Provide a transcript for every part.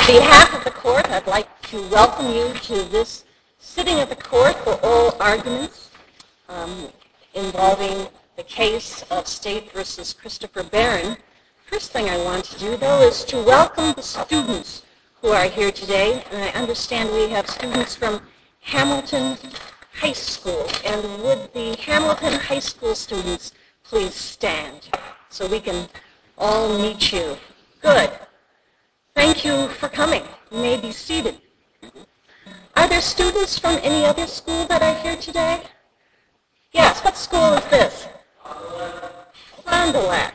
behalf of the court, I'd like to welcome you to this sitting of the court for oral arguments involving the case of State versus Christopher Barron. First thing I want to do, though, is to welcome the students who are here today. And I understand we have students from Hamilton High School. And would the Hamilton High School students please stand so we can all meet you? Good. Thank you for coming. You may be seated. Are there students from any other school that are here today? Yes, what school is this? Fond du Lac.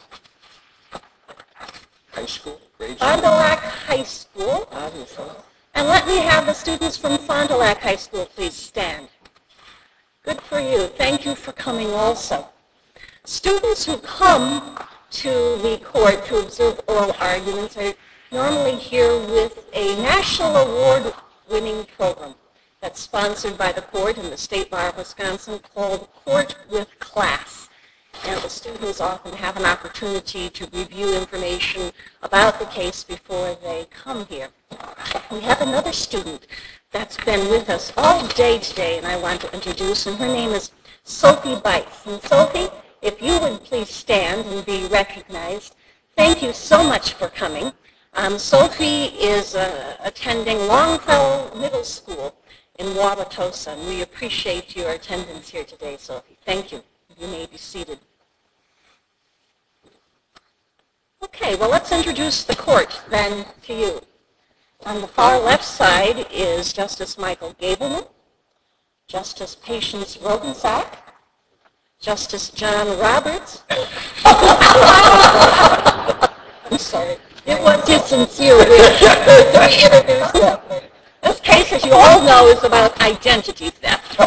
High school, grade Fond du Lac High School. Obviously. And let me have the students from Fond du Lac High School please stand. Good for you. Thank you for coming also. Students who come to the court to observe oral arguments are normally here with a national award-winning program that's sponsored by the court and the State Bar of Wisconsin called Court with Class. And the students often have an opportunity to review information about the case before they come here. We have another student that's been with us all day today, and I want to introduce, and her name is Sophie Bites. And Sophie, if you would please stand and be recognized. Thank you so much for coming. Sophie is attending Longfellow Middle School in Wauwatosa, and we appreciate your attendance here today, Sophie. Thank you. You may be seated. Okay, well, let's introduce the court then to you. On the far left side is Justice Michael Gableman, Justice Patience Rogensack, Justice John Roberts. I'm sorry. It was insincere to reintroduce them. This case, as you all know, is about identity theft.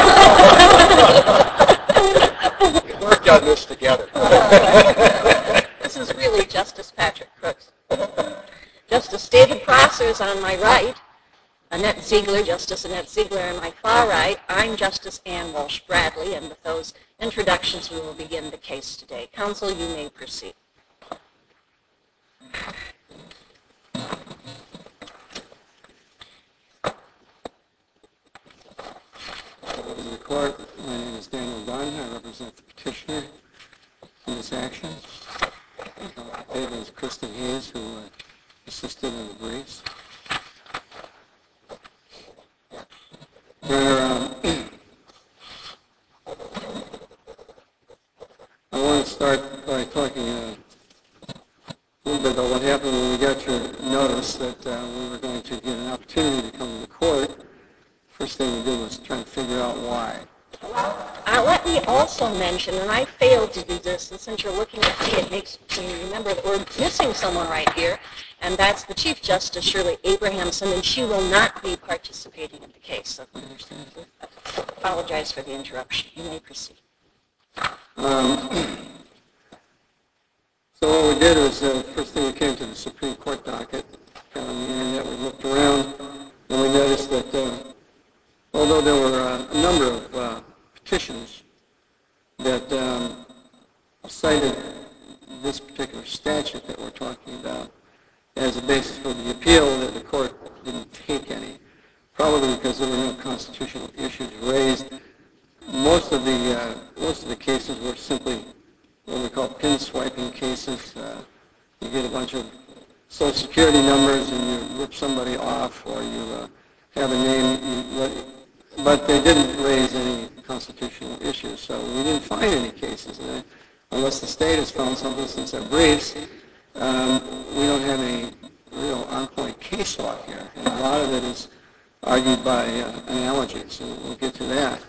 We worked on this together. This is really Justice Patrick Crooks. Justice David Prosser is on my right. Annette Ziegler, Justice Annette Ziegler on my far right. I'm Justice Ann Walsh Bradley, and with those introductions, we will begin the case today. Counsel, you may proceed. In the court, my name is Daniel Dunn. I represent the petitioner in this action. David is Kristen Hayes, who assisted in the briefs. I want to start by talking a little bit about what happened when we got your notice that we were going to get an opportunity to come to the court. First thing we did was try to figure out why. Let me also mention, and I failed to do this, and since you're looking at me, it makes me remember that we're missing someone right here, and that's the Chief Justice, Shirley Abrahamson, and she will not be participating in the case. So I apologize for the interruption. You may proceed. So what we did was, first thing we came to the Supreme Court docket, got on the internet, we looked around, and we noticed that although there were a number of petitions that cited this particular statute that we're talking about as a basis for the appeal, that the court didn't take any, probably because there were no constitutional issues raised. Most of the cases were simply what we call pin swiping cases. You get a bunch of Social Security numbers and you rip somebody off, or you have a name, but they didn't raise any constitutional issues. So we didn't find any cases. Unless the state has found something since their briefs, we don't have any real on-point case law here. And a lot of it is argued by analogies, and we'll get to that.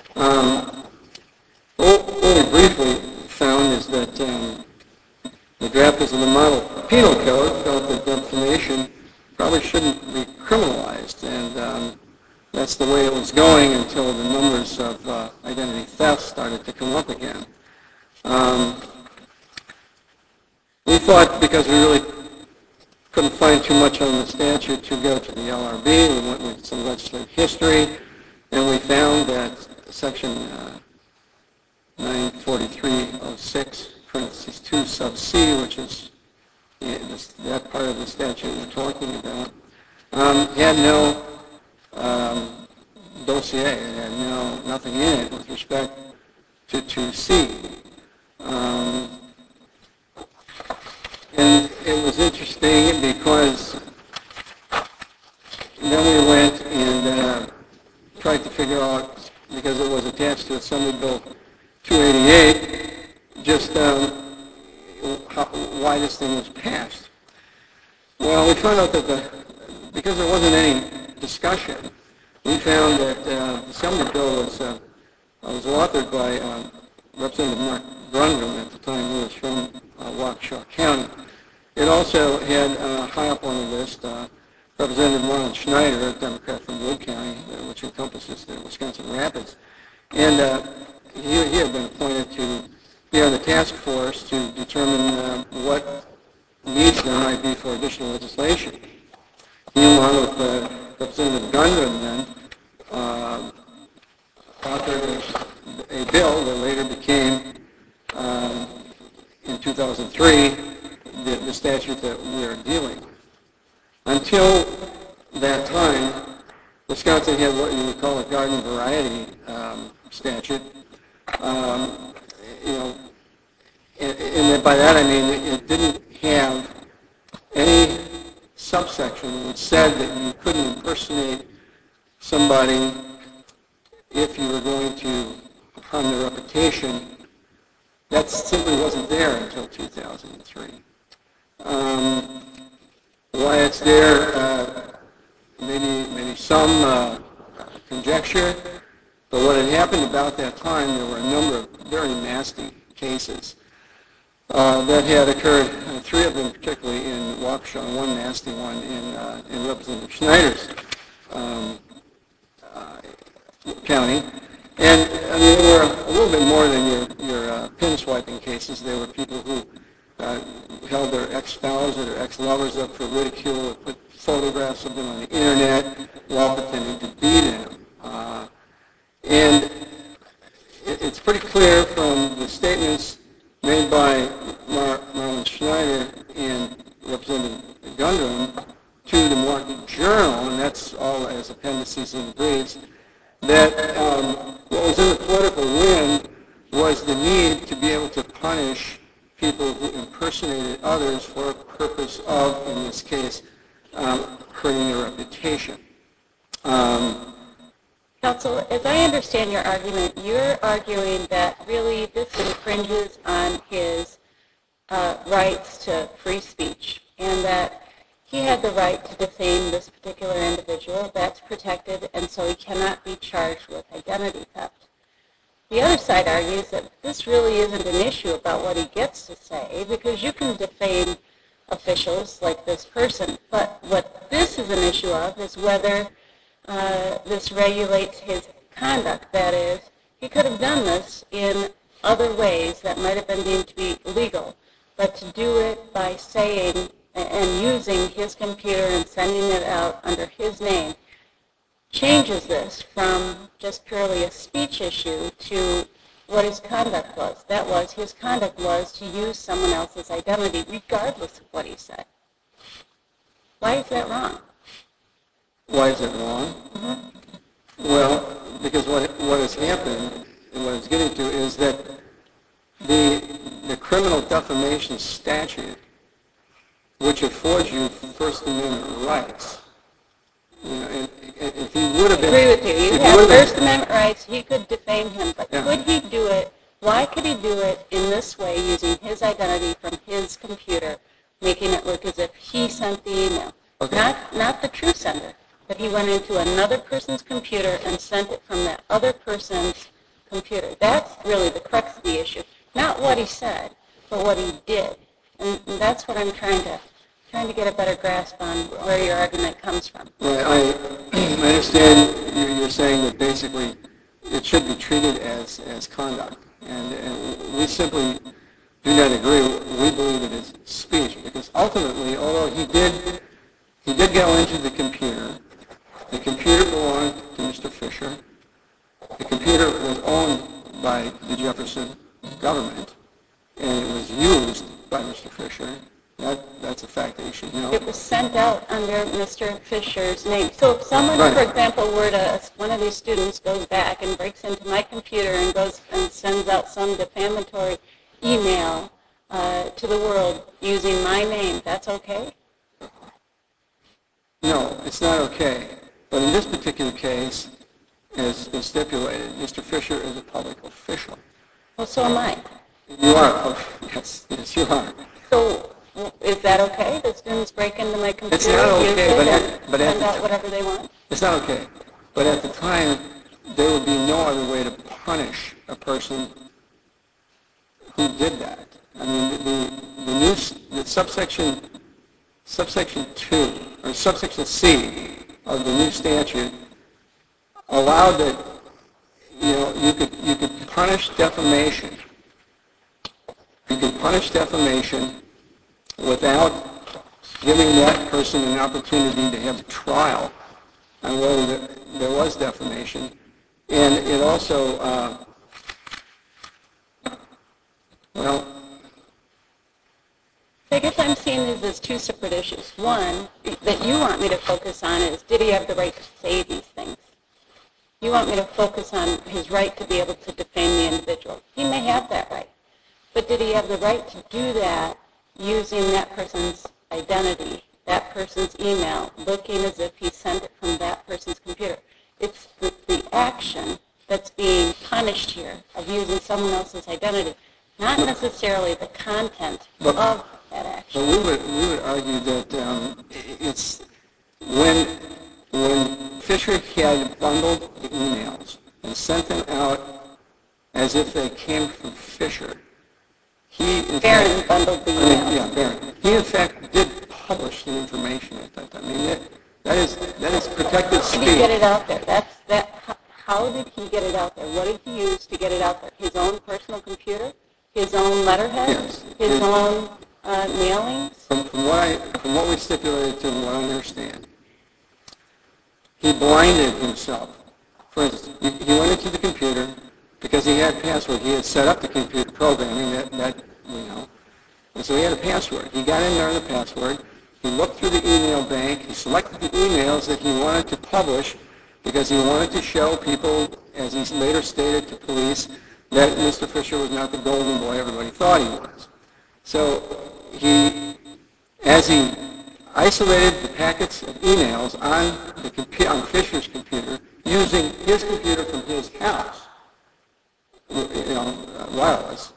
What we briefly found is that the drafters of the model penal code felt that defamation probably shouldn't be criminalized, and that's the way it was going until the numbers of identity theft started to come up again. We thought, because we really couldn't find too much on the statute, to go to the LRB. We went with some legislative history, and we found that Section 94306, parentheses 2 sub C, which is that part of the statute we're talking about, had no dossier. It had nothing in it with respect to C. And it was interesting because then we went and tried to figure out, because it was attached to Assembly Bill 288, just why this thing was passed. Well, we found out that because there wasn't any discussion, we found that the Assembly Bill was authored by Representative Mark Grundrum at the time, who was from Waukesha County. It also had high up on the list Representative Marlon Schneider, a Democrat from Wood County, which encompasses the Wisconsin Rapids. And he had been appointed to be on the task force to determine what needs there might be for additional legislation. He, along with Representative Gundren, then authored a bill that later became, in 2003, the statute that we are dealing with. Until that time, Wisconsin had what you would call a garden variety statute. And by that I mean it didn't have any subsection which said that you couldn't impersonate somebody if you were going to harm their reputation. That simply wasn't there until 2003. Why it's there, maybe some conjecture, but what had happened about that time, there were a number of very nasty cases that had occurred, three of them particularly in Waukesha, one nasty one in Representative Schneider's county. And I mean, they were a little bit more than your pin swiping cases. They were people who held their ex-spouse or their ex-lovers up for ridicule, put photographs of them on the internet while pretending to be them. And it's pretty clear from the statements made by Marlon Schneider and Representative Gundren to the Milwaukee Journal, and that's all as appendices in the briefs, that what was in the political wind was the need to be able to punish people who impersonated others for a purpose of, in this case, hurting their reputation. Counsel, as I understand your argument, you're arguing that really this infringes on his rights to free speech, and that he had the right to defame this particular individual. That's protected, and so he cannot be charged with identity theft. The other side argues that this really isn't an issue about what he gets to say, because you can defame officials like this person, but what this is an issue of is whether this regulates his conduct. That is, he could have done this in other ways that might have been deemed to be legal, but to do it by saying and using his computer and sending it out under his name changes this from just purely a speech issue to what his conduct was. That was, his conduct was to use someone else's identity regardless of what he said. Why is that wrong? Why is it wrong? Mm-hmm. Well, because what has happened, and what it's getting to, is that the criminal defamation statute, which affords you First Amendment rights, and if he would have been... I agree with you. You have First Amendment rights. He could defame him, but could he do it? Why could he do it in this way, using his identity from his computer, making it look as if he sent the email? Okay. Not the true sender, but he went into another person's computer and sent it from that other person's computer. That's really the crux of the issue. Not what he said, but what he did. And that's what I'm trying to get a better grasp on where your argument comes from. Right. I understand you're saying that basically it should be treated as conduct. And we simply do not agree. We believe it is speech, because ultimately, although he did go into the computer belonged to Mr. Fisher. The computer was owned by the Jefferson government, and it was used by Mr. Fisher. That's a fact that you should know. It was sent out under Mr. Fisher's name. So if someone, Right. for example, one of these students goes back and breaks into my computer and goes and sends out some defamatory email to the world using my name, that's okay? No, it's not okay. But in this particular case, as stipulated, Mr. Fisher is a public official. Well, so am I. You are. Yes, you are. So is that okay? The students break into my computer, It's not okay, use it, but and at send the out whatever they want? It's not okay. But at the time, there would be no other way to punish a person who did that. I mean, the subsection 2 or subsection C of the new statute allowed that you could punish defamation. You could punish defamation without giving that person an opportunity to have a trial on whether there was defamation. And it also, I guess I'm seeing these as two separate issues. One that you want me to focus on is, did he have the right to say these things? You want me to focus on his right to be able to defame the individual. He may have that right. But did he have the right to do that using that person's identity, that person's email, looking as if he sent it from that person's computer? It's the action that's being punished here of using someone else's identity, not necessarily the content of that action. but we would argue that it's when Fisher had bundled the emails and sent them out as if they came from Fisher. Barron bundled the emails. Yeah, Barron. He in fact did publish the information at that time. I mean, that is protected speech. How did he get it out there? How did he get it out there? What did he use to get it out there? His own personal computer? His own letterhead? Yes. His own mailings? From what we stipulated to what I understand, he blinded himself. For instance, he went into the computer because he had a password. He had set up the computer programming that we know. And so he had a password. He got in there on the password. He looked through the email bank. He selected the emails that he wanted to publish because he wanted to show people, as he later stated to police, that Mr. Fisher was not the golden boy everybody thought he was. So as he isolated the packets of emails on Fisher's computer, using his computer from his house, wireless,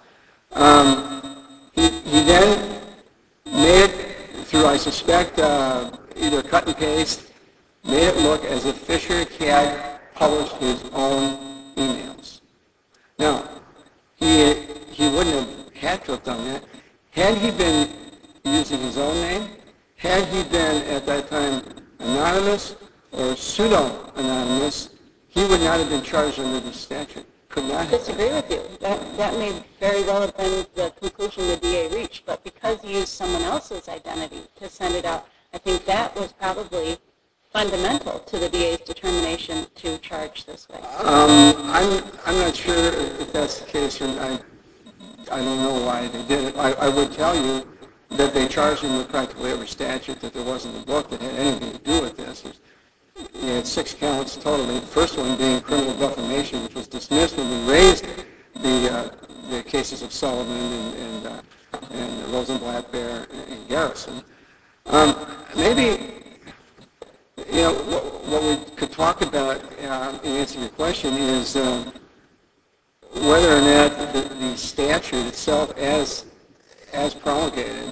he then made it through, I suspect, either cut and paste, made it look as if Fisher had published his own emails. Now, he wouldn't have had to have done that. Had he been using his own name, had he been at that time anonymous or pseudo-anonymous, he would not have been charged under the statute. Could not I have. disagree with you. That may very well have been the conclusion the DA reached, but because he used someone else's identity to send it out, I think that was probably fundamental to the DA's determination to charge this way. I'm not sure if that's the case, or I don't know why they did it. I would tell you that they charged him with practically every statute that there was in the book that had anything to do with this. He had 6 counts totally. The first one being criminal defamation, which was dismissed when we raised the cases of Sullivan and Rosenblatt, Bear, and Garrison. Maybe, what we could talk about in answering your question is whether or not the statute itself, as promulgated,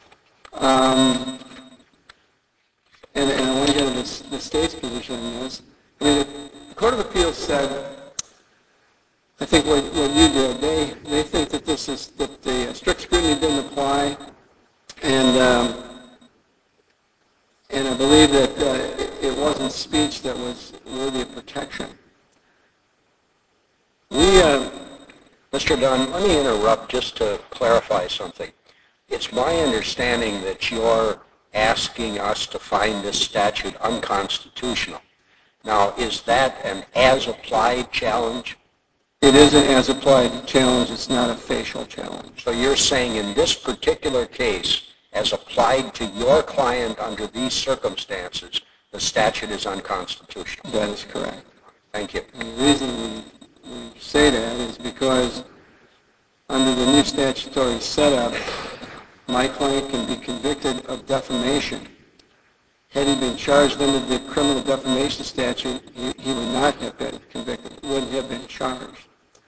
and I want to get into the state's position on this. I mean, the Court of Appeals said, I think what you did, they think that that the strict scrutiny didn't apply, and I believe that it wasn't speech that was worthy of protection. Mr. Dunn, let me interrupt just to clarify something. It's my understanding that you're asking us to find this statute unconstitutional. Now, is that an as-applied challenge? It is an as-applied challenge. It's not a facial challenge. So you're saying in this particular case, as applied to your client under these circumstances, the statute is unconstitutional. That is correct. Thank you. And the reason we say that is because under the new statutory setup, my client can be convicted of defamation. Had he been charged under the criminal defamation statute, he would not have been convicted, wouldn't have been charged.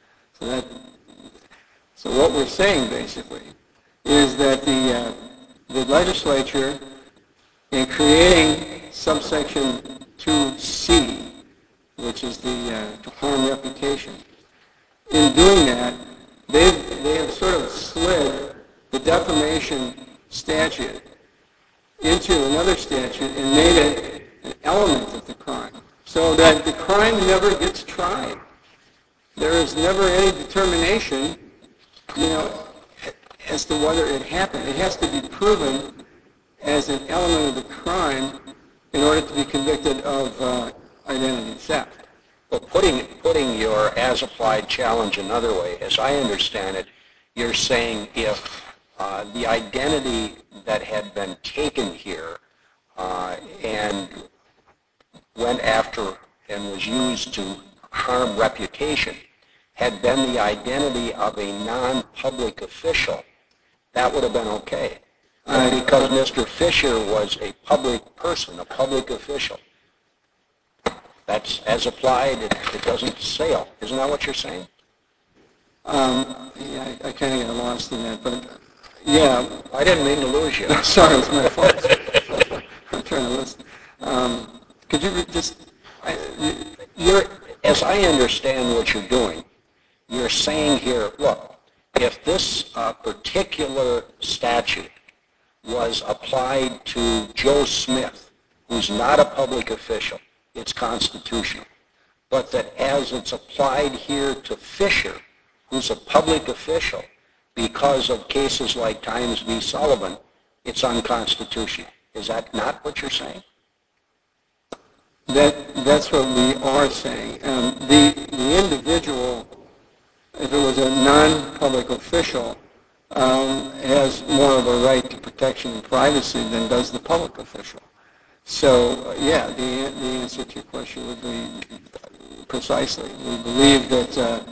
So what we're saying basically is that the legislature, in creating subsection 2C, which is to harm reputation, in doing that, they have sort of slid the defamation statute into another statute and made it an element of the crime, so that the crime never gets tried. There is never any determination, as to whether it happened. It has to be proven as an element of the crime in order to be convicted of identity theft. Well, putting your as-applied challenge another way, as I understand it, you're saying if the identity that had been taken here and went after and was used to harm reputation had been the identity of a non-public official, that would have been okay. Because Mr. Fisher was a public person, a public official. That's as applied, it doesn't sail. Isn't that what you're saying? Yeah, I kind of got lost in that, but yeah. I didn't mean to lose you. Sorry, it's my fault. I'm trying to listen. Could you as I understand what you're doing, you're saying here, look, if this particular statute was applied to Joe Smith, who's not a public official, it's constitutional. But that as it's applied here to Fisher, who's a public official, because of cases like Times v. Sullivan, it's unconstitutional. Is that not what you're saying? That's what we are saying. The individual, if it was a non-public official, has more of a right to protection and privacy than does the public official. So, yeah, the answer to your question would be precisely. We believe that,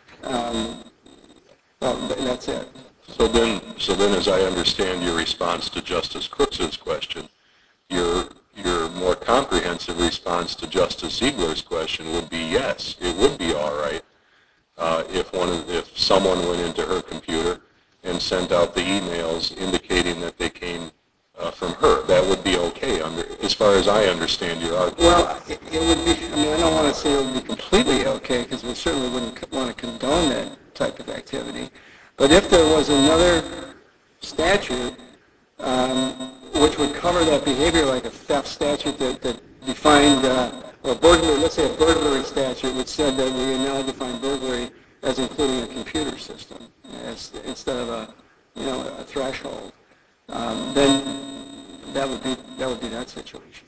well, that's it. So then, as I understand your response to Justice Crooks's question, your more comprehensive response to Justice Ziegler's question would be yes, it would be all right if someone went into her computer and sent out the emails indicating that they came from her. That would be okay, as far as I understand your argument. Well, it would be, I don't want to say it would be completely okay, because we certainly wouldn't want to condone that type of activity. But if there was another statute which would cover that behavior, like a theft statute that defined, or burglary, let's say a burglary statute, which said that we now define burglary as including a computer system instead of a threshold, then that would be that situation.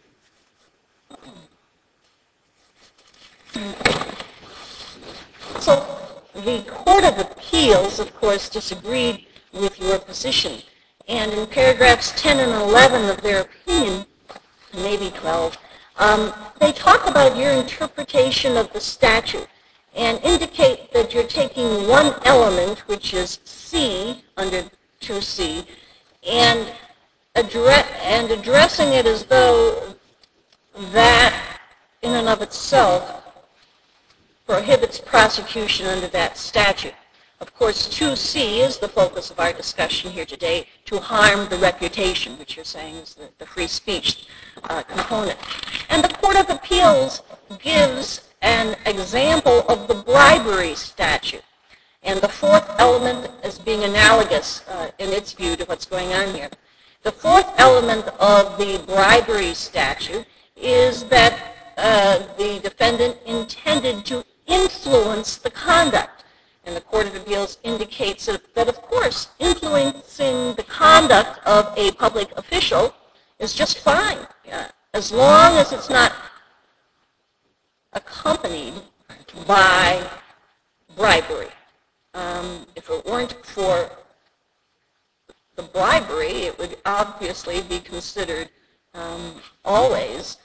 So the Court of Appeals, of course, disagreed with your position. And in paragraphs 10 and 11 of their opinion, maybe 12, they talk about your interpretation of the statute and indicate that you're taking one element, which is C, under 2C, and addressing it as though that, in and of itself, prohibits prosecution under that statute. Of course, 2C is the focus of our discussion here today, to harm the reputation, which you're saying is the free speech component. And the Court of Appeals gives an example of the bribery statute, and the fourth element as being analogous in its view to what's going on here. The fourth element of the bribery statute is that the defendant intended to influence the conduct. And the Court of Appeals indicates that, of course, influencing the conduct of a public official is just fine, as long as it's not accompanied by bribery. If it weren't for the bribery, it would obviously be considered always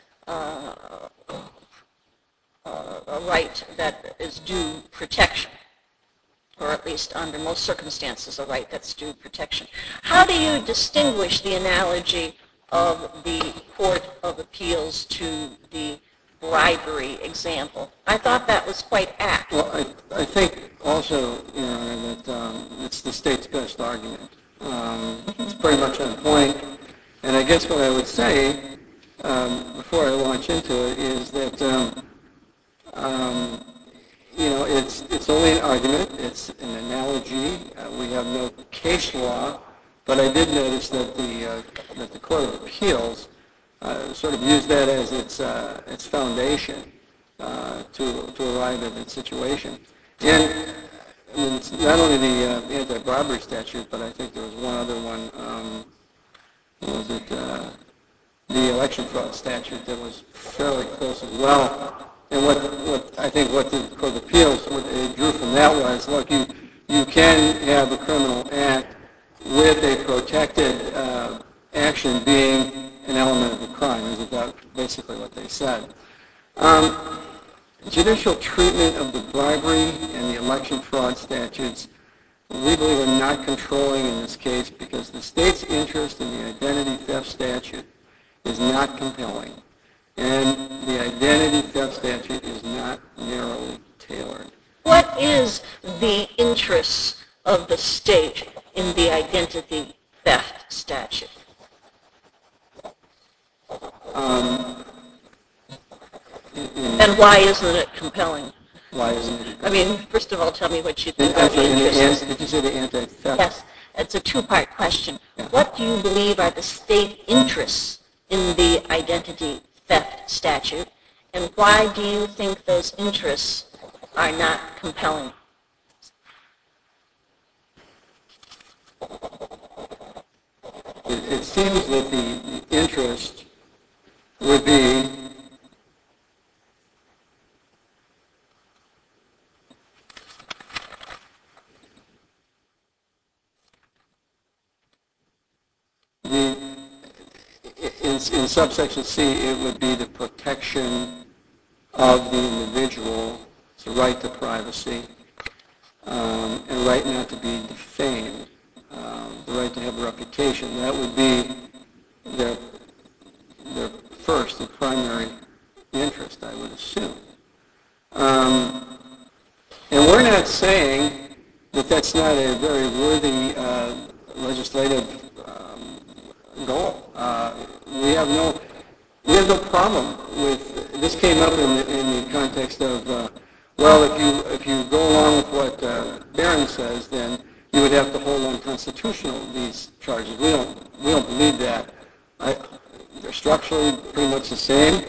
a right that is due protection, or at least under most circumstances a right that's due protection. How do you distinguish the analogy of the Court of Appeals to the bribery example? I thought that was quite apt. Well, I think also, Your Honor, that it's the state's best argument. It's pretty much on point. And I guess what I would say before I launch into it is that it's only an argument. It's an analogy. We have no case law, but I did notice that the Court of Appeals sort of used that as its foundation to arrive at its situation. And I mean, it's not only the anti-bribery statute, but I think there was one other one. What was it? The election fraud statute that was fairly close as well. And what the Court of Appeals, what they drew from that was, look, you can have a criminal act with a protected action being an element of the crime, is about basically what they said. Judicial treatment of the bribery and the election fraud statutes, we believe, are not controlling in this case because the state's interest in the identity theft statute is not compelling. And the identity theft statute is not narrowly tailored. What is the interest of the state in the identity theft statute? And why isn't it compelling? Why isn't it? I mean, first of all, tell me what you think are the interests. Did you say the anti-theft? Yes, it's a two-part question. What do you believe are the state interests in the identity theft statute, and why do you think those interests are not compelling? It seems that the interest would be in subsection C, it would be the protection of the individual, it's the right to privacy, and right not to be defamed, the right to have a reputation. That would be their first and primary interest, I would assume. And we're not saying that that's not a very worthy legislative goal. We have no problem with this. Came up in the context of if you go along with what Barron says, then you would have to hold unconstitutional these charges. We don't believe that. They're structurally pretty much the same.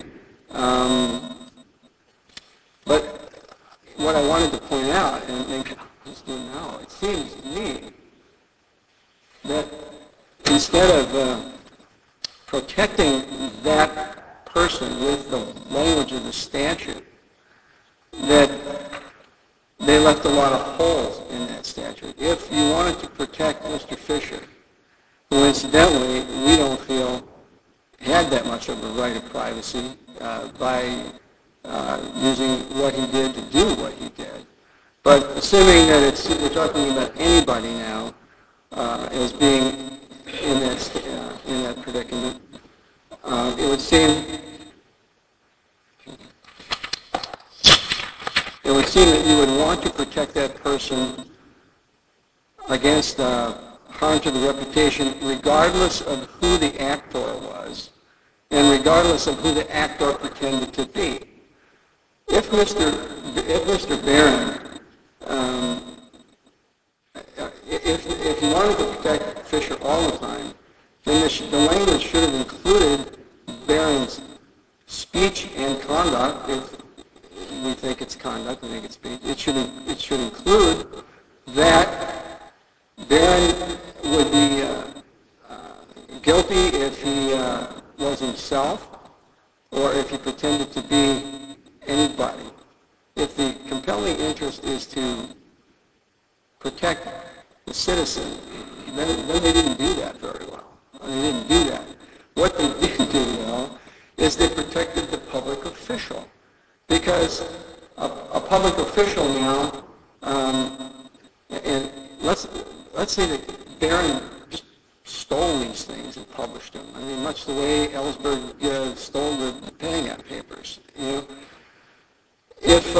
But what I wanted to point out, and maybe I'll just do now, it seems to me that instead of protecting that person with the language of the statute, that they left a lot of holes in that statute. If you wanted to protect Mr. Fisher, who incidentally we don't feel had that much of a right of privacy by using what he did to do what he did, but assuming that we're talking about anybody now as being in that predicament, it would seem that you would want to protect that person against harm to the reputation, regardless of who the actor was, and regardless of who the actor pretended to be. If Mr. Barron, if he wanted to protect Fisher all the time, then the language should have included Barron's speech and conduct. If we think it's conduct, we think it's speech. It should include that Barron would be guilty if he was himself, or if he pretended to be anybody. If the compelling interest is to protect the citizen, then they didn't do that very well. They didn't do that. What they did do well is they protected the public official, because a public official now, and let's say that Barron just stole these things and published them. I mean, much the way Ellsberg stole the Pentagon Papers. You know, if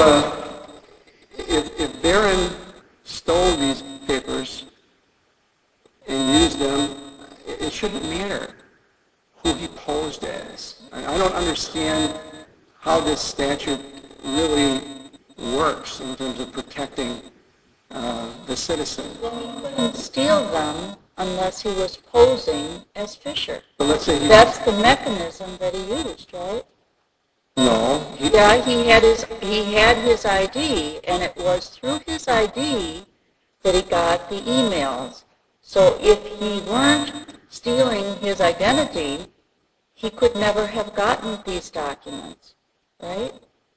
Barron stole these papers and used them, it shouldn't matter who he posed as. I don't understand how this statute really works in terms of protecting the citizen. Well, he couldn't steal them unless he was posing as Fisher. But let's say that's the mechanism that he used, right? No. He had his ID, and it was through his ID that he got the emails. So if he weren't stealing his identity, he could never have gotten these documents, right?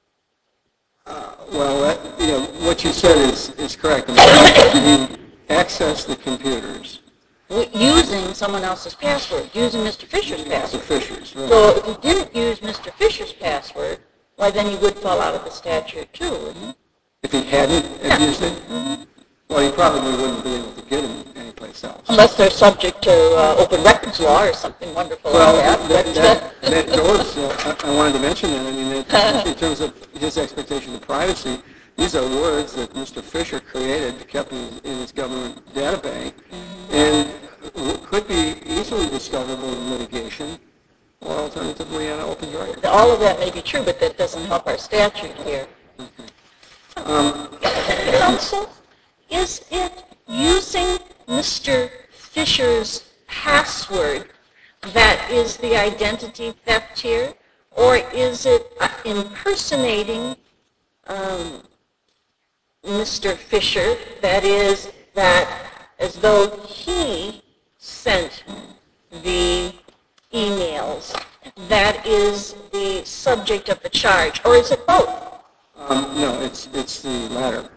What you said is correct. He accessed the computers. Using someone else's password, using Mr. Fisher's password. Mr. Fisher's, right. So if he didn't use Mr. Fisher's password, why then he would fall out of the statute too, wouldn't he? If he hadn't used it? Mm-hmm. Well, he probably wouldn't be able to get him anyplace else. Unless they're subject to open records law or something wonderful like that. That goes, I wanted to mention that. I mean, in terms of his expectation of privacy, these are words that Mr. Fisher created, kept in his government data bank, and could be easily discoverable in litigation, or alternatively on an open record. All of that may be true, but that doesn't help our statute here. Counsel, is it using Mr. Fisher's password that is the identity theft here, or is it impersonating Mr. Fisher, that is, that as though he sent the emails, that is the subject of the charge, or is it both? No, it's the latter.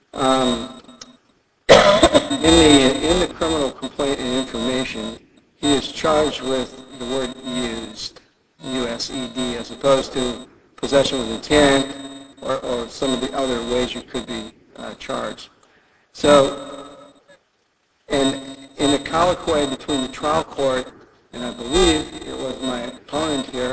In the criminal complaint and information, he is charged with the word used, U-S-E-D, as opposed to possession with intent or some of the other ways you could be charged. So, and in the colloquy between the trial court, and I believe it was my opponent here,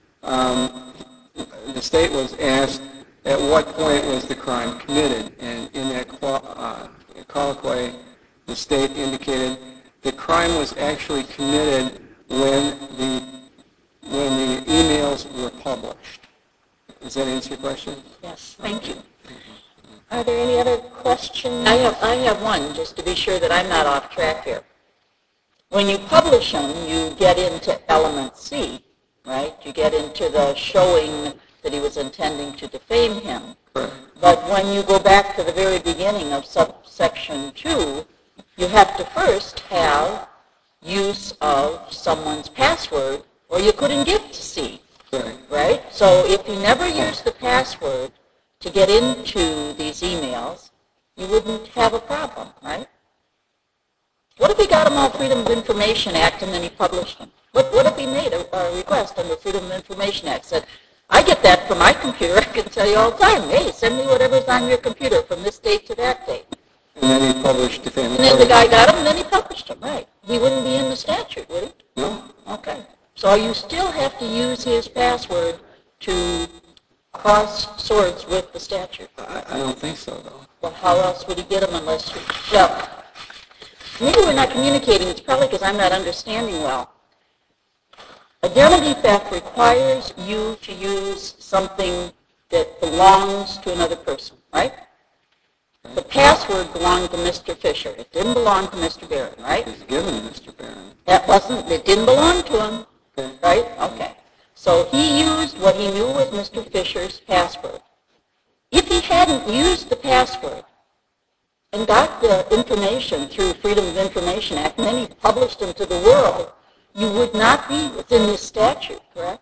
the state was asked at what point was the crime committed, and in that colloquy, the state indicated the crime was actually committed when the emails were published. Does that answer your question? Yes, thank you. Are there any other questions? I have one, just to be sure that I'm not off track here. When you publish them, you get into element C, right? You get into the showing that he was intending to defame him. Correct. But when you go back to the very beginning of subsection 2, you have to first have use of someone's password, or you couldn't get to C, right? So if you never used the password to get into these emails, you wouldn't have a problem, right? What if he got them all Freedom of Information Act and then he published them? What if he made a request under Freedom of Information Act, said, I get that from my computer, I can tell you all the time, hey, send me whatever's on your computer from this date to that date. And then he published defamatory. And then the guy got them, and then he published them, right? He wouldn't be in the statute, would he? No. Okay. So you still have to use his password to cross swords with the statute. I don't think so, though. Well, how else would he get them unless you... Well, maybe we're not communicating. It's probably because I'm not understanding well. Identity theft requires you to use something that belongs to another person, right? The password belonged to Mr. Fisher. It didn't belong to Mr. Barron, right? It was given to Mr. Barron. It didn't belong to him, right? Okay. So he used what he knew was Mr. Fisher's password. If he hadn't used the password and got the information through Freedom of Information Act, and then he published them to the world, you would not be within this statute, correct?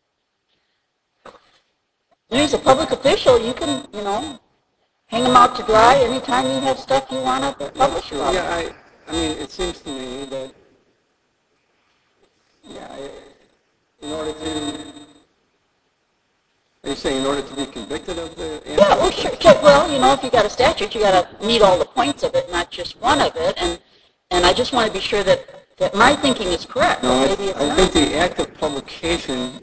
When he's a public official, you can, hang him out to dry anytime you have stuff you want to publish about. Yeah, I mean, it seems to me that, yeah, in order to, are you saying in order to be convicted of the Yeah, anti-law? well, sure. Well, if you got a statute, you got to meet all the points of it, not just one of it. And I just want to be sure that my thinking is correct. No, Maybe it's I not. think the act of publication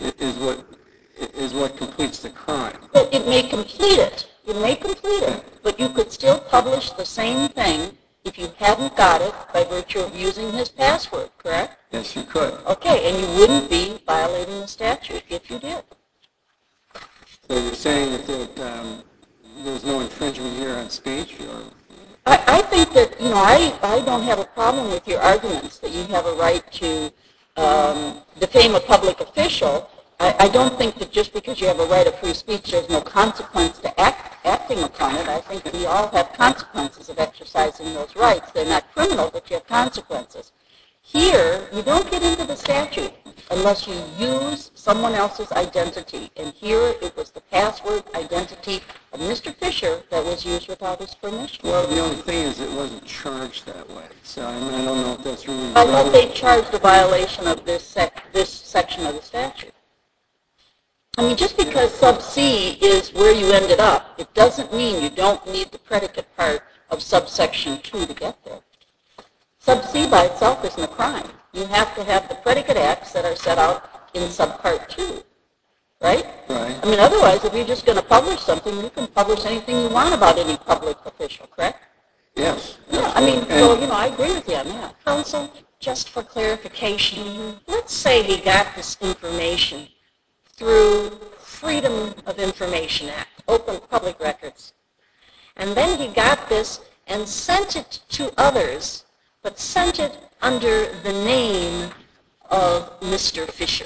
is what completes the crime. But it may complete it. It may complete it. But you could still publish the same thing if you hadn't got it by virtue of using his password, correct? Yes, you could. Okay, and you wouldn't be violating the statute if you did. So you're saying that there's no infringement here on speech, or? I think that, I don't have a problem with your arguments that you have a right to defame a public official. I don't think that just because you have a right of free speech, there's no consequence to acting upon it. I think we all have consequences of exercising those rights. They're not criminal, but you have consequences. Here, you don't get into the statute unless you use someone else's identity. And here, it was the password identity of Mr. Fisher that was used without his permission. Well, the only thing is it wasn't charged that way. So I don't know if that's really I thought they charged a violation of this section of the statute. I mean, just because sub C is where you ended up, it doesn't mean you don't need the predicate part of subsection 2 to get there. Sub C by itself isn't a crime. You have to have the predicate acts that are set out in subpart 2, right? Right. I mean, otherwise, if you're just going to publish something, you can publish anything you want about any public official, correct? Yes. Yeah, I mean, so, I agree with you on that. Counsel, just for clarification, let's say he got this information through Freedom of Information Act, open public records, and then he got this and sent it to others, but sent it under the name of Mr. Fisher.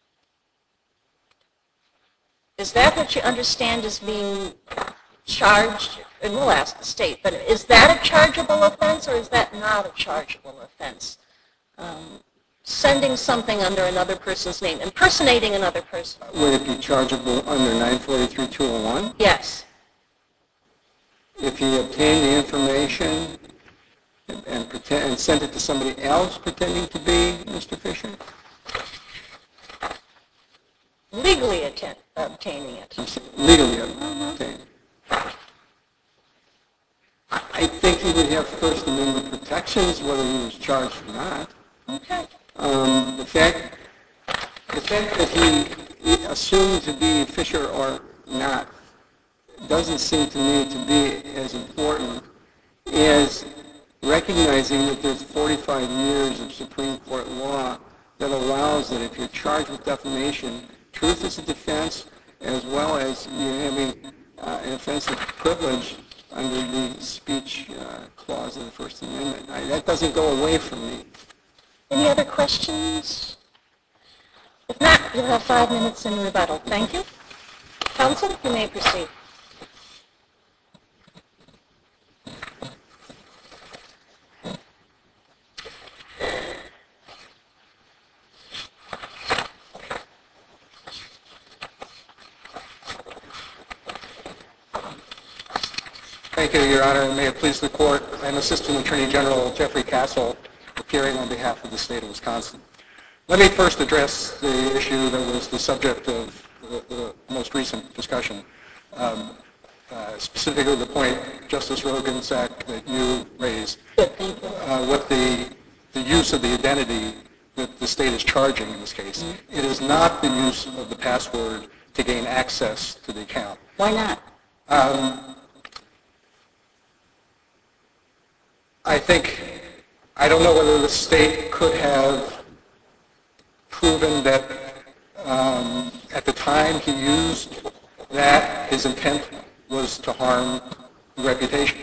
Is that what you understand as being charged? And we'll ask the state, but is that a chargeable offense or is that not a chargeable offense? Sending something under another person's name, impersonating another person. Would it be chargeable under 943-201? Yes. If he obtained the information and sent it to somebody else pretending to be Mr. Fisher? Legally obtaining it. Legally obtained. I think he would have First Amendment protections whether he was charged or not. Okay. The fact that he assumed to be Fisher or not doesn't seem to me to be as important as recognizing that there's 45 years of Supreme Court law that allows that if you're charged with defamation, truth is a defense as well as you having an offensive privilege under the speech clause of the First Amendment. That doesn't go away from me. Any other questions? If not, you'll have 5 minutes in rebuttal. Thank you. Counsel, you may proceed. Thank you, Your Honor, and may it please the Court. I'm Assistant Attorney General Jeffrey Castle, appearing on behalf of the State of Wisconsin. Let me first address the issue that was the subject of the most recent discussion, specifically the point, Justice Rogensack, that you raised, with the use of the identity that the State is charging in this case. It is not the use of the password to gain access to the account. Why not? I don't know whether the State could have proven that at the time he used that, his intent was to harm the reputation,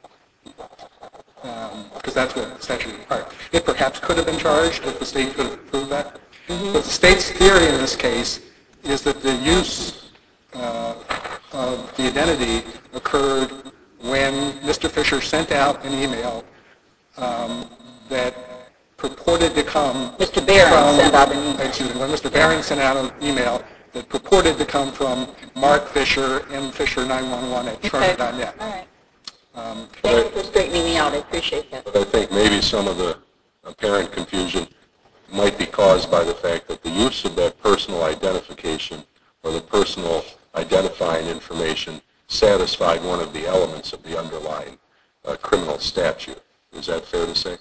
because that's what the statute requires. It perhaps could have been charged if the State could have proved that. But the State's theory in this case is that the use of the identity occurred when Mr. Fisher sent out an email that purported to come Mr. Barron sent out an email. Excuse me, when Mr. Barron sent out an email that purported to come from Mark Fisher, M. Fisher 911 at Charter.net. All Thank you for straightening me out. I appreciate that. But I think maybe some of the apparent confusion might be caused by the fact that the use of that personal identification or the personal identifying information satisfied one of the elements of the underlying criminal statute. Is that fair to say?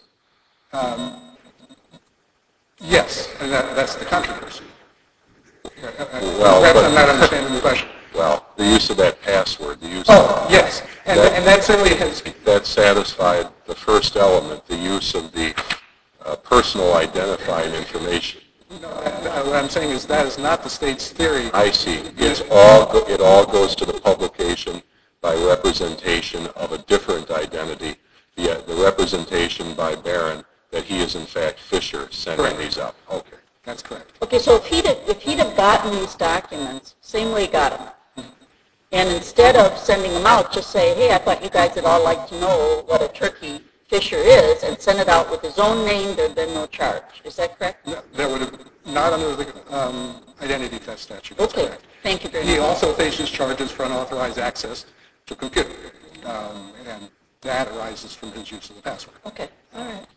Yes, and that's the controversy. Well, Perhaps I'm not understanding the question. Well, the use of that password, the use Oh, yes, and that certainly has... that satisfied the first element, the use of the personal identifying information. No, what I'm saying is that is not the state's theory. I see. It all goes to the publication by representation of a different identity, the representation by Barron that he is in fact Fisher sending these out. Okay. That's correct. Okay, so if he'd have gotten these documents, same way he got them, and instead of sending them out, just say, hey, I thought you guys would all like to know what a turkey Fisher is, and send it out with his own name, there'd been no charge. Is that correct? No, that would have not under the identity theft statute. That's Okay, correct. thank you very He much. also faces charges for unauthorized access to a computer, and that arises from his use of the password. Okay, all right.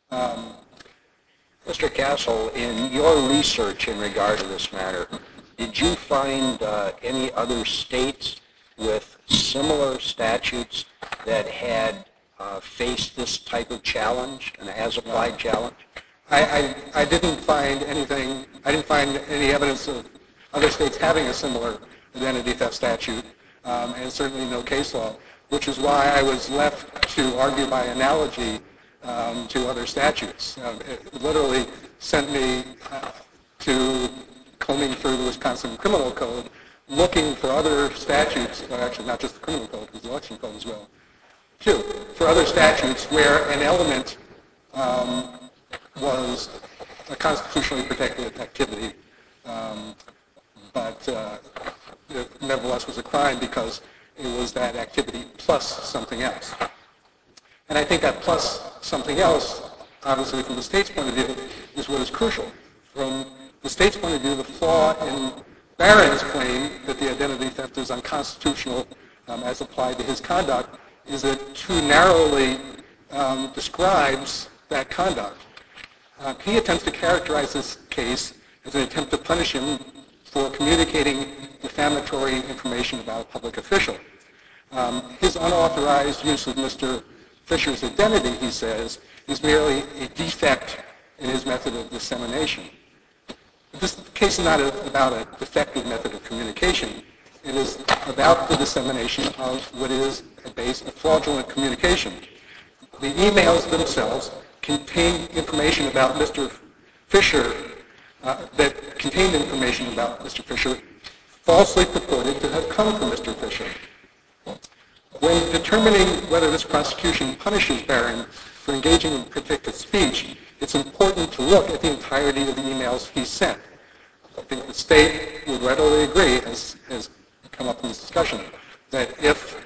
Mr. Castle, in your research in regard to this matter, did you find any other states with similar statutes that had faced this type of challenge, an as-applied challenge? I didn't find anything, I didn't find any evidence of other states having a similar identity theft statute, and certainly no case law, which is why I was left to argue by analogy to other statutes. It literally sent me to combing through the Wisconsin Criminal Code, looking for other statutes, well, actually not just the Criminal Code, but the Election Code as well, too, for other statutes where an element was a constitutionally protected activity, but it nevertheless was a crime because it was that activity plus something else. And I think that plus something else, obviously from the state's point of view, is what is crucial. From the state's point of view, the flaw in Barron's claim that the identity theft is unconstitutional as applied to his conduct is that it too narrowly describes that conduct. He attempts to characterize this case as an attempt to punish him for communicating defamatory information about a public official. His unauthorized use of Mr. Fisher's identity, he says, is merely a defect in his method of dissemination. This case is not about a defective method of communication. It is about the dissemination of what is a base of fraudulent communication. The emails themselves contain information about Mr. Fisher that contained information about Mr. Fisher falsely purported to have come from Mr. Fisher. When determining whether this prosecution punishes Barron for engaging in protected speech, it's important to look at the entirety of the emails he sent. I think the state would readily agree, has come up in this discussion, that if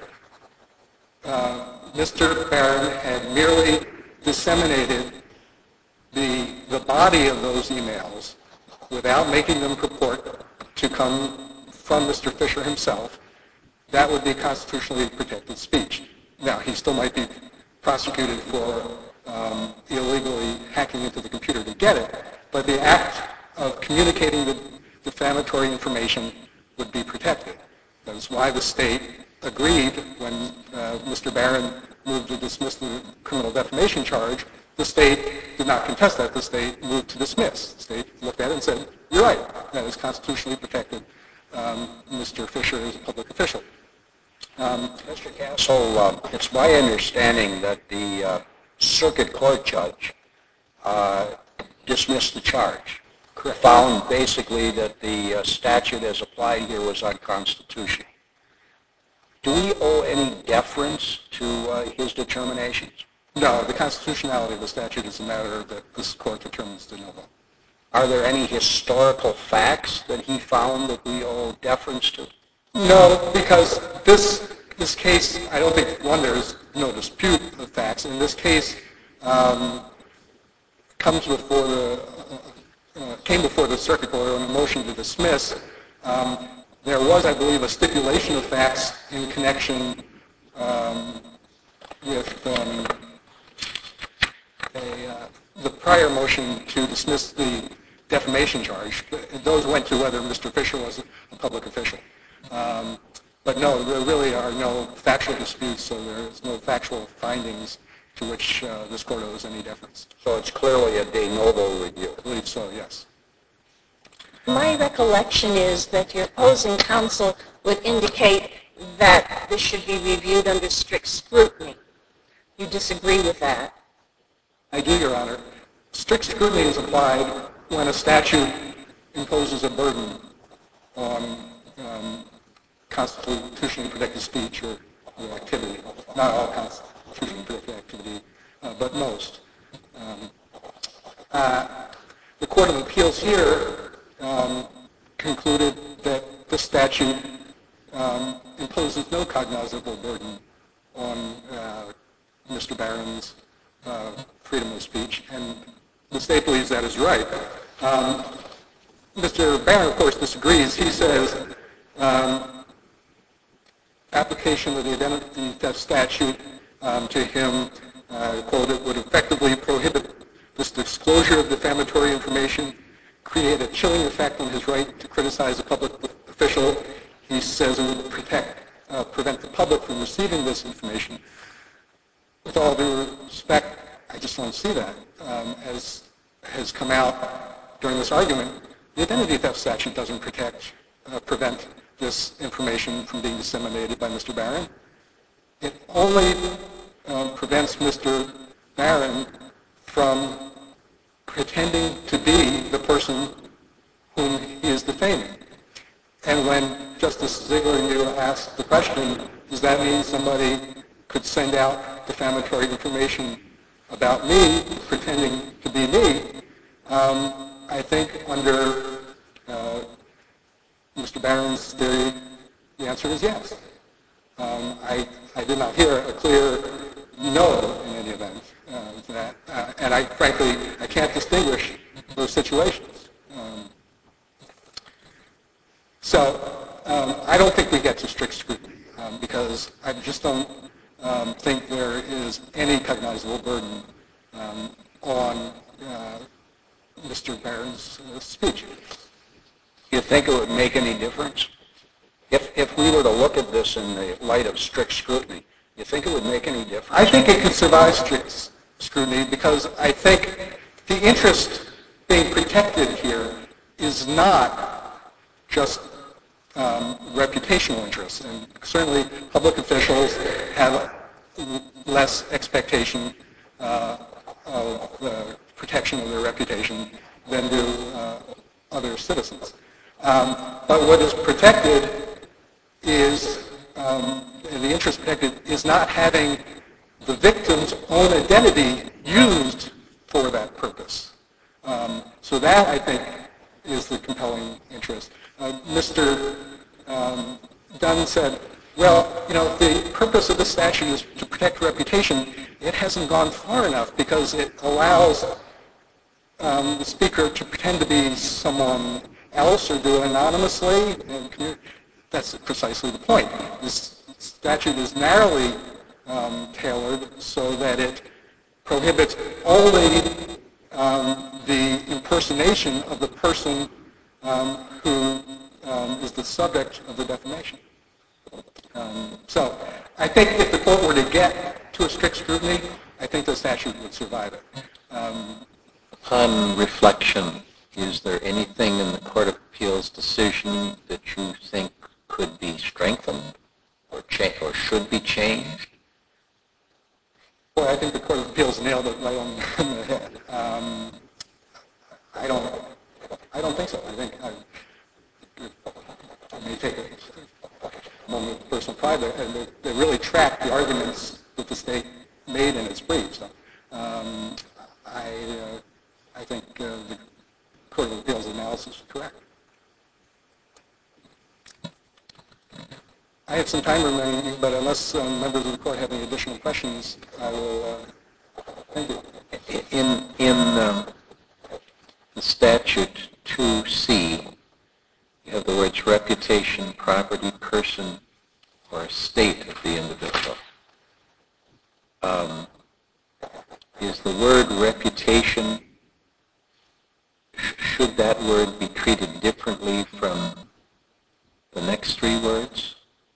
Mr. Barron had merely disseminated the body of those emails without making them purport to come from Mr. Fisher himself, that would be constitutionally protected speech. Now, he still might be prosecuted for illegally hacking into the computer to get it, but the act of communicating the defamatory information would be protected. That is why the state agreed when Mr. Barron moved to dismiss the criminal defamation charge. The state did not contest that. The state moved to dismiss. The state looked at it and said, you're right, that is constitutionally protected. Mr. Fisher is a public official. Mr. Castle, it's my understanding that the circuit court judge dismissed the charge. Correct. Found basically that the statute as applied here was unconstitutional. Do we owe any deference to his determinations? No, the constitutionality of the statute is a matter that this court determines de novo. Are there any historical facts that he found that we owe deference to? No, because this case, I don't think, one, there's no dispute of facts. In this case, came before the circuit court on a motion to dismiss. There was, I believe, a stipulation of facts in connection with the prior motion to dismiss the defamation charge. Those went to whether Mr. Fisher was a public official. But no, there really are no factual disputes, so there's no factual findings to which this court owes any deference. So it's clearly a de novo review. I believe so, yes. My recollection is that your opposing counsel would indicate that this should be reviewed under strict scrutiny. You disagree with that? I do, Your Honor. Strict scrutiny is applied when a statute imposes a burden on constitutionally protected speech or activity. Not all constitutionally protected activity, but most. The Court of Appeals here concluded that the statute imposes no cognizable burden on Mr. Barron's freedom of speech, and the state believes that is right. Mr. Barron, of course, disagrees. He says application of the identity theft statute to him, quote, it would effectively prohibit this disclosure of defamatory information, create a chilling effect on his right to criticize a public official. He says it would prevent the public from receiving this information. With all due respect, I just don't see that. As has come out during this argument, the identity theft statute doesn't prevent this information from being disseminated by Mr. Barron. It only prevents Mr. Barron from pretending to be the person whom he is defaming. And when Justice Ziegler and you asked the question, does that mean somebody could send out defamatory information about me, pretending to be me? I think under Mr. Barron's theory, the answer is yes. I did not hear a clear no in any event to that, and frankly, I can't distinguish those situations. I don't think we get to strict scrutiny because I just don't think there is any cognizable burden on Mr. Barron's speech. Do you think it would make any difference? If we were to look at this in the light of strict scrutiny, do you think it would make any difference? I think it could survive strict scrutiny because I think the interest being protected here is not just reputational interests, and certainly public officials have less expectation of protection of their reputation than do other citizens. But what is protected is, the interest protected is not having the victim's own identity used for that purpose. So that, I think, is the compelling interest. Mr. Dunn said, well, you know, the purpose of the statute is to protect reputation. It hasn't gone far enough because it allows the speaker to pretend to be someone else or do it anonymously. And that's precisely the point. This statute is narrowly tailored so that it prohibits only the impersonation of the person who is the subject of the defamation. So I think if the court were to get to a strict scrutiny, I think the statute would survive it. Upon reflection, is there anything in the Court of Appeals decision that you think could be strengthened or should be changed? Boy, I think the Court of Appeals nailed it right on the head. I don't think so. I think I may take a moment of personal pride there, and they really tracked the arguments that the state made in its brief. So I think the Court of Appeals analysis is correct. I have some time remaining, but unless members of the court have any additional questions, I will thank you. In the statute 2C, you have the words reputation, property, person, or estate of the individual. is the word reputation, should that word be treated differently from the next three words?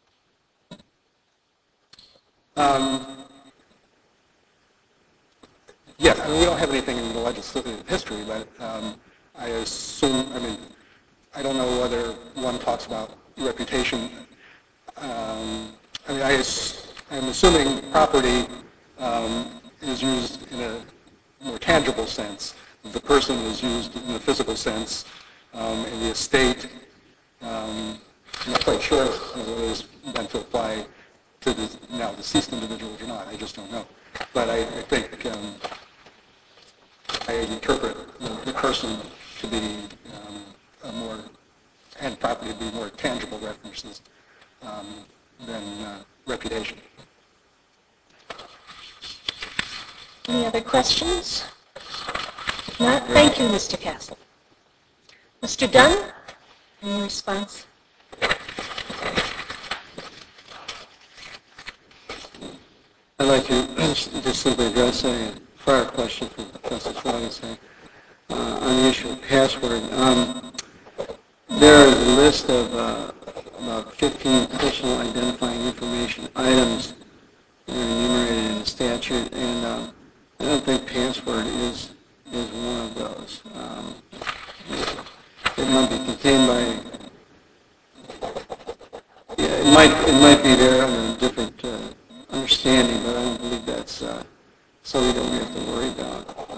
Yes, I mean, we don't have anything in the legislative history, but I assume, I don't know whether one talks about reputation. I'm assuming property is used in a more tangible sense. The person is used in a physical sense. In the estate, I'm not quite sure whether it's meant to apply to the now deceased individuals or not. I just don't know. But I think I interpret the person to be and property to be more tangible references than reputation. Any other questions? If not, thank you, Mr. Castle. Mr. Dunn, any response? I'd like to just simply address a prior question from Justice Robinson on the issue of password. There is a list of about 15 personal identifying information items that are enumerated in the statute, and I don't think password is one of those. It might be contained by, it might be there under a different understanding, but I don't believe that's something that we have to worry about.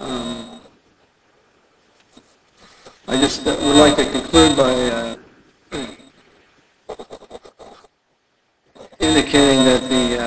I just would like to conclude by indicating that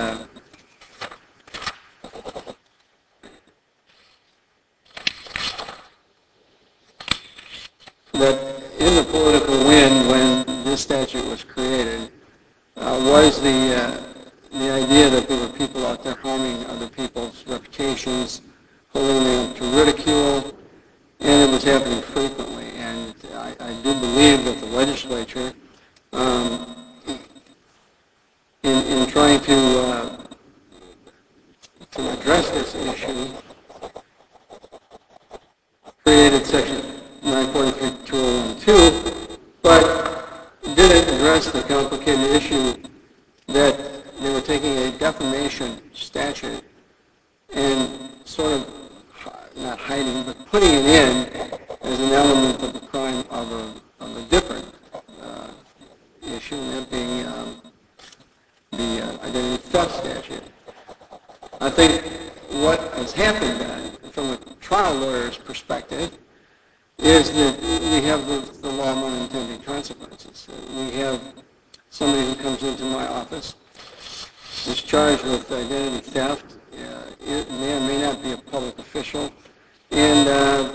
that in the political wind when this statute was created was the idea that there were people out there harming other people's reputations, holding them to ridicule, and it was happening frequently. And I do believe that the legislature, in trying to address this issue, created Section 943-2012, but didn't address the complicated issue that they were taking a defamation statute and sort of not hiding, but putting it in as an element of the crime of a different issue, and that being the identity theft statute. I think what has happened then, from a trial lawyer's perspective, is that we have the law of unintended consequences. We have somebody who comes into my office is charged with identity theft. It may or may not be a public official, and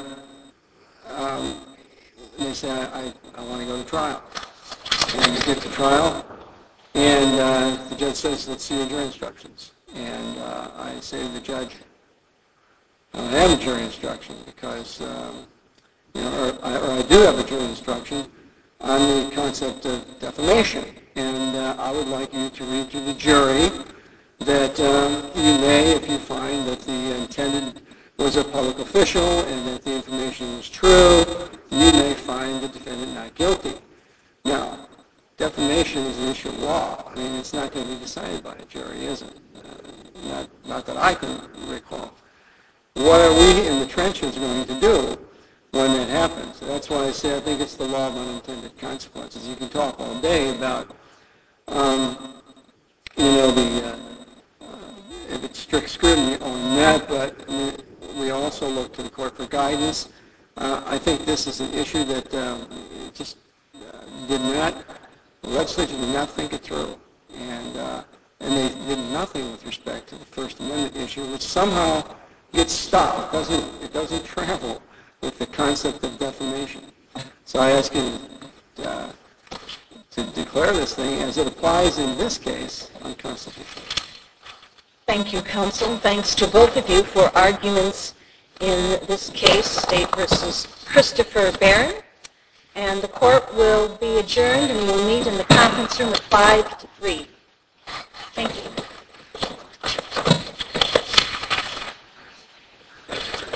they say, I want to go to trial. And you get to trial, and the judge says, let's see your jury instructions. And I say to the judge, I don't have a jury instruction because, or I do have a jury instruction on the concept of defamation. And I would like you to read to the jury that you may, if you find that the intended was a public official and that the information was true, you may find the defendant not guilty. Now, defamation is an issue of law. I mean, it's not going to be decided by a jury, is it? Not that I can recall. What are we in the trenches going to do when that happens? That's why I say I think it's the law of unintended consequences. You can talk all day about, if it's strict scrutiny on that, but we also look to the court for guidance. I think this is an issue that just the legislature did not think it through. And they did nothing with respect to the First Amendment issue, which somehow gets stuck. It doesn't travel with the concept of defamation. So I ask you to declare this thing, as it applies in this case, unconstitutional. Thank you, counsel. Thanks to both of you for arguments in this case, State versus Christopher Barron. And the court will be adjourned, and we'll meet in the conference room at 5 to 3.